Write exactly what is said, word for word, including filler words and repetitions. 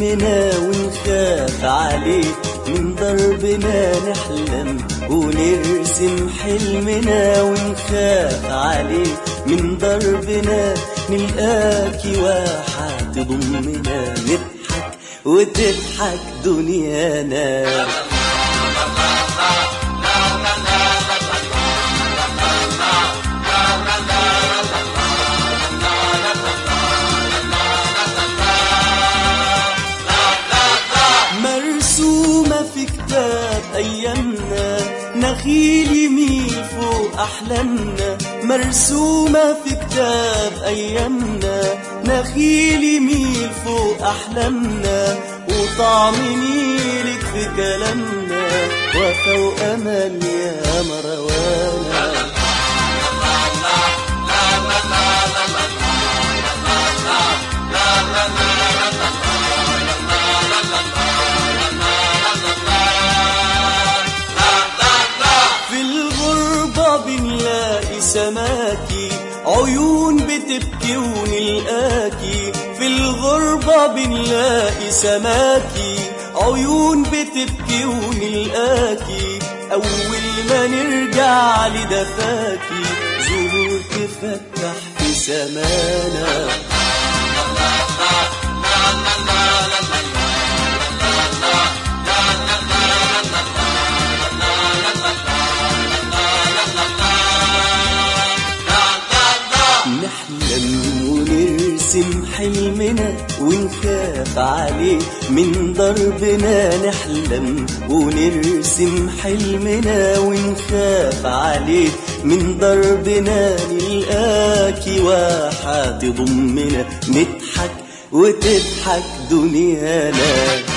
ضمنا ونخاف عليه، من ضربنا نحلم ونرسم حلمنا ونخاف عليه، من ضربنا نلقاكي واحة تضمنا، نضحك وتضحك دنيانا. مرسومة في كتاب أيامنا نخيل يميل فوق أحلامنا، مرسومة في كتاب أيامنا نخيل يميل فوق أحلامنا، وطعم نيلك في كلامنا وفا وأمل يا مروانا. بنلاقي سماكي عيون بتبكي ونلقاكي، في الغربة بنلاقي سماكي عيون بتبكي ونلقاكي، أول ما نرجع لدفاكي زهور تفتح في سمانا. نحلم ونرسم حلمنا ونخاف عليه، من ضربنا نحلم ونرسم حلمنا ونخاف عليه، من ضربنا نلقاكي واحة تضمنا، نضحك وتضحك دنيانا.